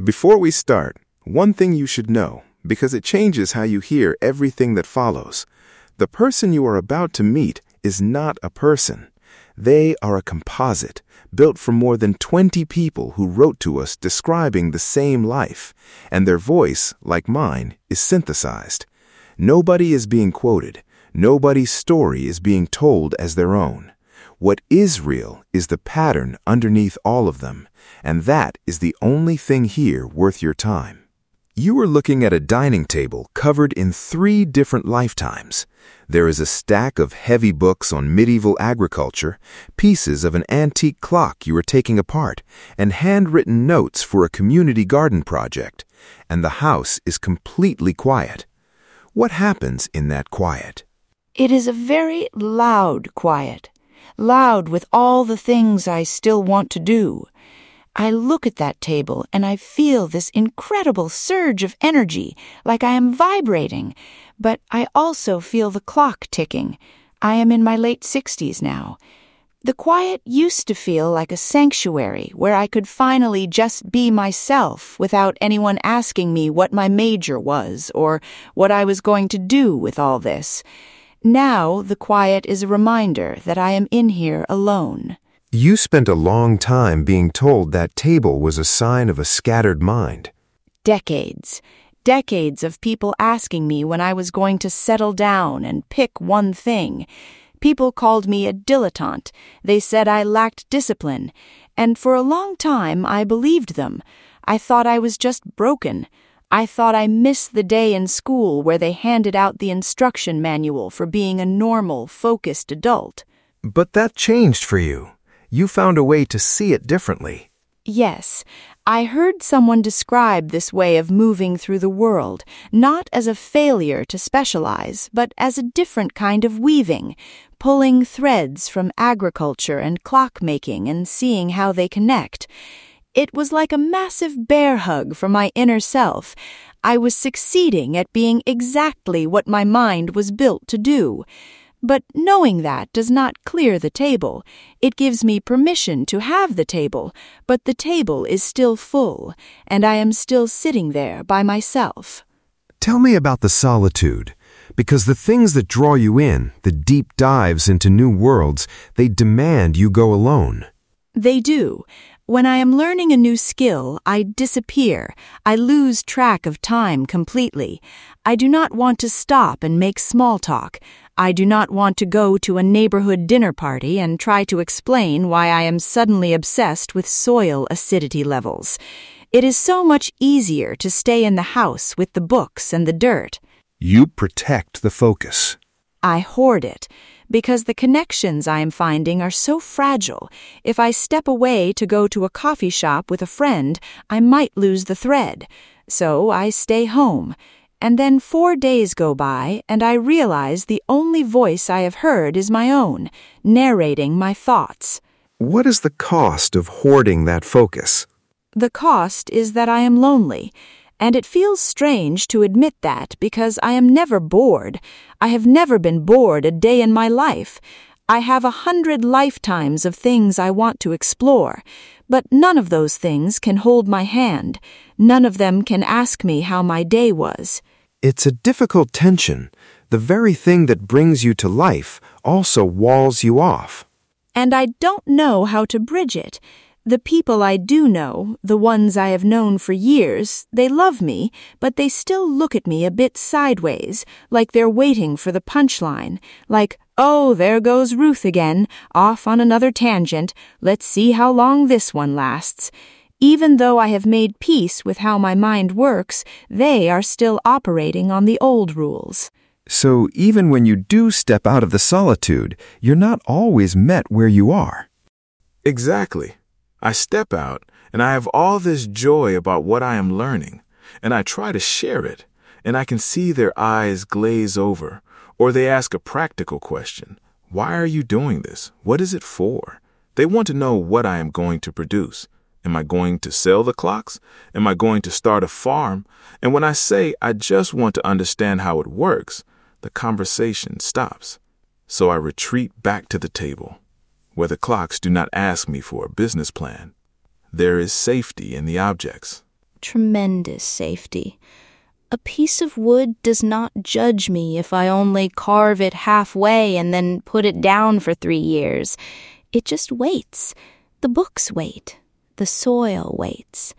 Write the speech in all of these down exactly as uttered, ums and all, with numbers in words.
Before we start, one thing you should know, because it changes how you hear everything that follows. The person you are about to meet is not a person. They are a composite, built from more than twenty people who wrote to us describing the same life, and their voice, like mine, is synthesized. Nobody is being quoted. Nobody's story is being told as their own. What is real is the pattern underneath all of them, and that is the only thing here worth your time. You are looking at a dining table covered in three different lifetimes. There is a stack of heavy books on medieval agriculture, pieces of an antique clock you are taking apart, and handwritten notes for a community garden project. And the house is completely quiet. What happens in that quiet? It is a very loud quiet, loud with all the things I still want to do. I look at that table and I feel this incredible surge of energy, like I am vibrating, but I also feel the clock ticking. I am in my late sixties now. The quiet used to feel like a sanctuary where I could finally just be myself without anyone asking me what my major was or what I was going to do with all this. Now the quiet is a reminder that I am in here alone. You spent a long time being told that table was a sign of a scattered mind. Decades. Decades of people asking me when I was going to settle down and pick one thing. People called me a dilettante. They said I lacked discipline. And for a long time, I believed them. I thought I was just broken. I thought I missed the day in school where they handed out the instruction manual for being a normal, focused adult. But that changed for you. You found a way to see it differently. Yes, I heard someone describe this way of moving through the world, not as a failure to specialize, but as a different kind of weaving, pulling threads from agriculture and clockmaking and seeing how they connect. It was like a massive bear hug for my inner self. I was succeeding at being exactly what my mind was built to do. But knowing that does not clear the table. It gives me permission to have the table, but the table is still full, and I am still sitting there by myself. Tell me about the solitude, because the things that draw you in, the deep dives into new worlds, they demand you go alone. They do. When I am learning a new skill, I disappear. I lose track of time completely. I do not want to stop and make small talk. I do not want to go to a neighborhood dinner party and try to explain why I am suddenly obsessed with soil acidity levels. It is so much easier to stay in the house with the books and the dirt. You protect the focus. I hoard it, because the connections I am finding are so fragile. If I step away to go to a coffee shop with a friend, I might lose the thread. So I stay home. And then four days go by, and I realize the only voice I have heard is my own, narrating my thoughts. What is the cost of hoarding that focus? The cost is that I am lonely, and it feels strange to admit that because I am never bored. I have never been bored a day in my life. I have a hundred lifetimes of things I want to explore, but none of those things can hold my hand. None of them can ask me how my day was. It's a difficult tension. The very thing that brings you to life also walls you off. And I don't know how to bridge it. The people I do know, the ones I have known for years, they love me, but they still look at me a bit sideways, like they're waiting for the punchline, like, oh, there goes Ruth again, off on another tangent, let's see how long this one lasts. Even though I have made peace with how my mind works, they are still operating on the old rules. So even when you do step out of the solitude, you're not always met where you are. Exactly. I step out, and I have all this joy about what I am learning, and I try to share it, and I can see their eyes glaze over, or they ask a practical question. Why are you doing this? What is it for? They want to know what I am going to produce. Am I going to sell the clocks? Am I going to start a farm? And when I say I just want to understand how it works, the conversation stops. So I retreat back to the table, where the clocks do not ask me for a business plan. There is safety in the objects, tremendous safety. A piece of wood does not judge me if I only carve it halfway and then put it down for three years. It just waits. The books wait. The soil waits.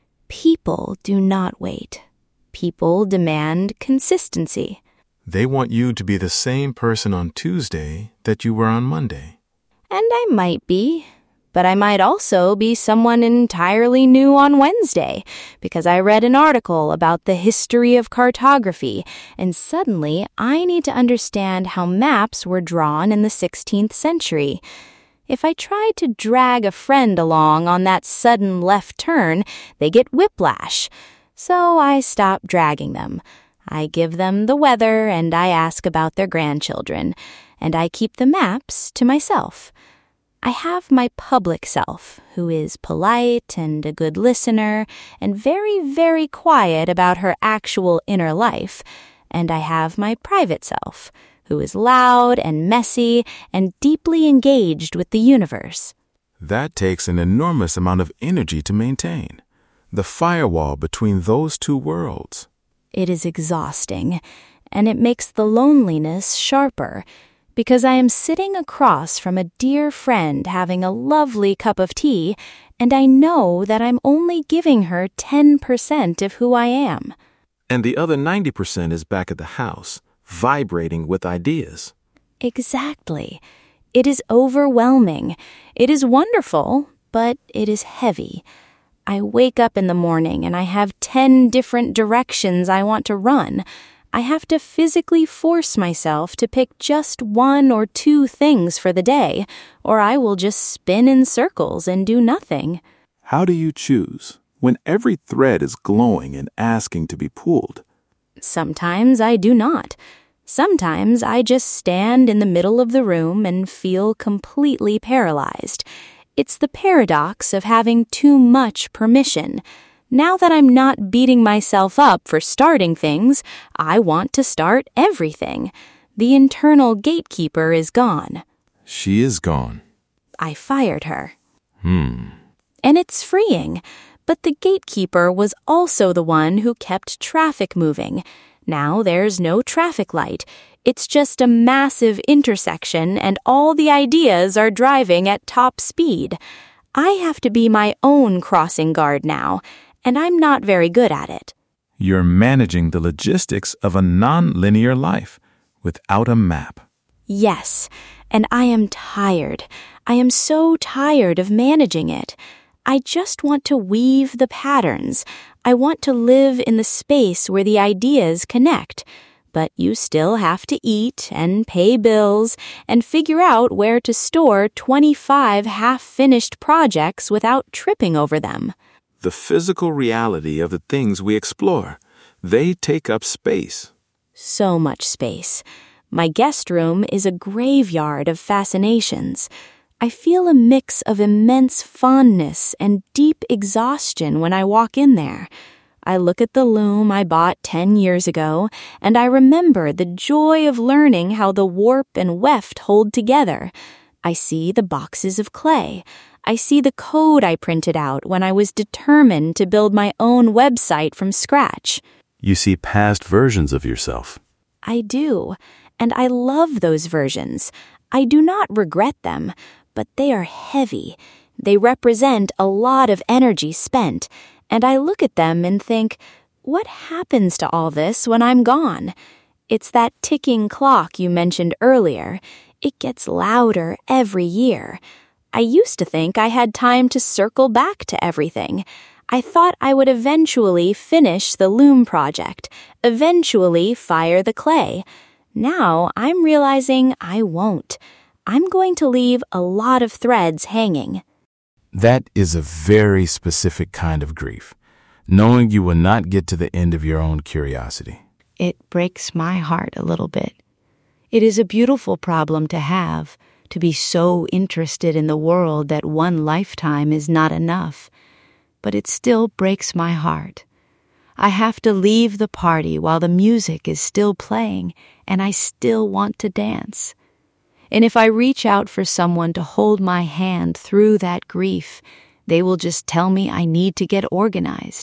People do not wait. People demand consistency. They want you to be the same person on Tuesday that you were on Monday. And I might be. But I might also be someone entirely new on Wednesday because I read an article about the history of cartography, and suddenly I need to understand how maps were drawn in the sixteenth century. If I try to drag a friend along on that sudden left turn, they get whiplash. So I stop dragging them. I give them the weather and I ask about their grandchildren, and I keep the maps to myself. I have my public self, who is polite and a good listener and very, very quiet about her actual inner life, and I have my private self, who is loud and messy and deeply engaged with the universe. That takes an enormous amount of energy to maintain. The firewall between those two worlds. It is exhausting, and it makes the loneliness sharper, because I am sitting across from a dear friend having a lovely cup of tea, and I know that I'm only giving her ten percent of who I am. And the other ninety percent is back at the house, vibrating with ideas. Exactly. It is overwhelming. It is wonderful, but it is heavy. I wake up in the morning and I have ten different directions I want to run. I have to physically force myself to pick just one or two things for the day, or I will just spin in circles and do nothing. How do you choose when every thread is glowing and asking to be pulled? Sometimes I do not. Sometimes I just stand in the middle of the room and feel completely paralyzed. It's the paradox of having too much permission. Now that I'm not beating myself up for starting things, I want to start everything. The internal gatekeeper is gone. She is gone. I fired her. Hmm. And it's freeing. But the gatekeeper was also the one who kept traffic moving. Now there's no traffic light. It's just a massive intersection, and all the ideas are driving at top speed. I have to be my own crossing guard now, and I'm not very good at it. You're managing the logistics of a non-linear life without a map. Yes, and I am tired. I am so tired of managing it. I just want to weave the patterns. I want to live in the space where the ideas connect. But you still have to eat and pay bills and figure out where to store twenty-five half-finished projects without tripping over them. The physical reality of the things we explore. They take up space. So much space. My guest room is a graveyard of fascinations. I feel a mix of immense fondness and deep exhaustion when I walk in there. I look at the loom I bought ten years ago, and I remember the joy of learning how the warp and weft hold together. I see the boxes of clay. I see the code I printed out when I was determined to build my own website from scratch. You see past versions of yourself. I do, and I love those versions. I do not regret them, but they are heavy. They represent a lot of energy spent, and I look at them and think, what happens to all this when I'm gone? It's that ticking clock you mentioned earlier. It gets louder every year. I used to think I had time to circle back to everything. I thought I would eventually finish the loom project, eventually fire the clay. Now I'm realizing I won't. I'm going to leave a lot of threads hanging. That is a very specific kind of grief, knowing you will not get to the end of your own curiosity. It breaks my heart a little bit. It is a beautiful problem to have, to be so interested in the world that one lifetime is not enough. But it still breaks my heart. I have to leave the party while the music is still playing, and I still want to dance. And if I reach out for someone to hold my hand through that grief, they will just tell me I need to get organized.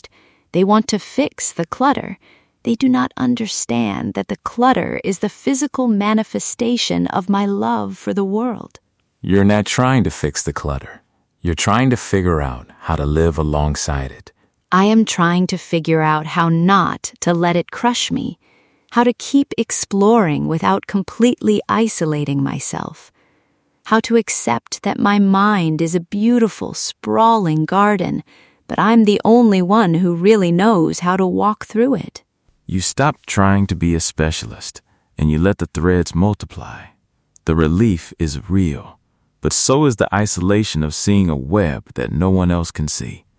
They want to fix the clutter. They do not understand that the clutter is the physical manifestation of my love for the world. You're not trying to fix the clutter. You're trying to figure out how to live alongside it. I am trying to figure out how not to let it crush me, how to keep exploring without completely isolating myself, how to accept that my mind is a beautiful, sprawling garden, but I'm the only one who really knows how to walk through it. You stop trying to be a specialist, and you let the threads multiply. The relief is real, but so is the isolation of seeing a web that no one else can see.